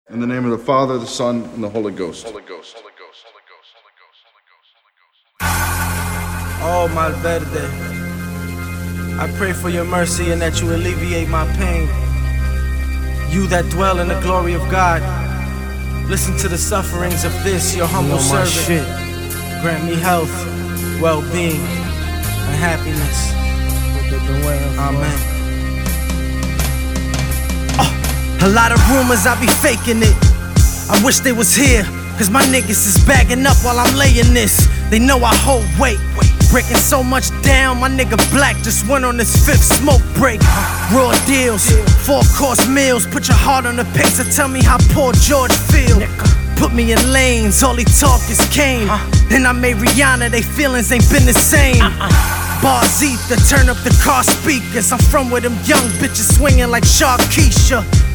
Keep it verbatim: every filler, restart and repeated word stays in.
In the name of the Father, the Son, and the Holy Ghost. Holy Ghost. Holy Ghost. Holy Ghost. Holy Ghost. Holy Ghost. Holy Ghost. Oh, Malverde, I pray for your mercy and that you alleviate my pain. You that dwell in the glory of God, listen to the sufferings of this, your humble you know servant. Shit. Grant me health, well-being, and happiness. Amen. A lot of rumors, I be faking it. I wish they was here, cause my niggas is bagging up while I'm laying this. They know I hold weight, breaking so much down. My nigga Black just went on his fifth smoke break. Raw deals, four course meals. Put your heart on the pace and tell me how poor George feel. Put me in lanes, all he talk is Kane. Then I made Rihanna, they feelings ain't been the same. Bars ether, turn up the car speakers. I'm from where them young bitches swinging like Sharkeisha.